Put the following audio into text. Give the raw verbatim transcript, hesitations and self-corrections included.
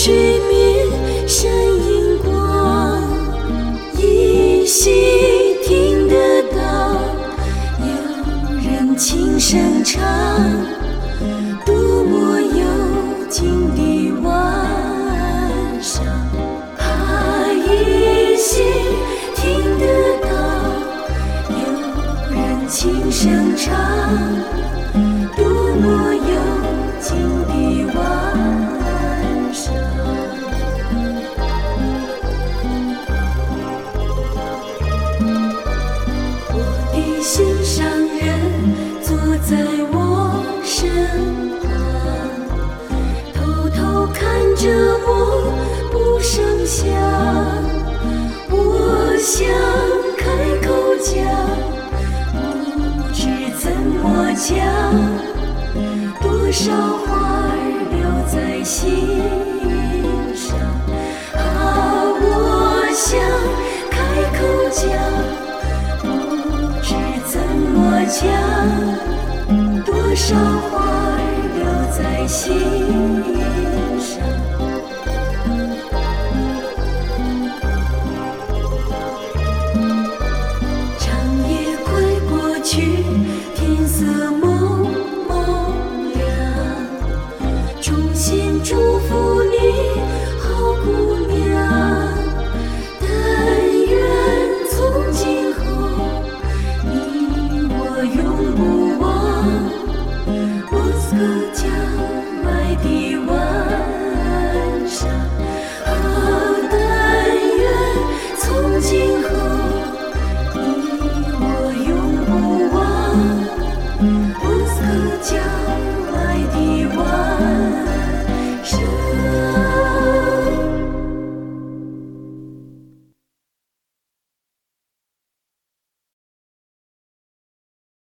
水面闪银光，依稀听得到有人轻声唱，多么幽静的晚上。啊，依稀听得到有人轻声唱，多么幽静的晚上。我的心上人坐在我身旁，偷偷看着我不声响。我想开口讲，不知怎么讲，多少话儿留在心上。啊，我想开口讲，不知怎么讲，多少话儿留在心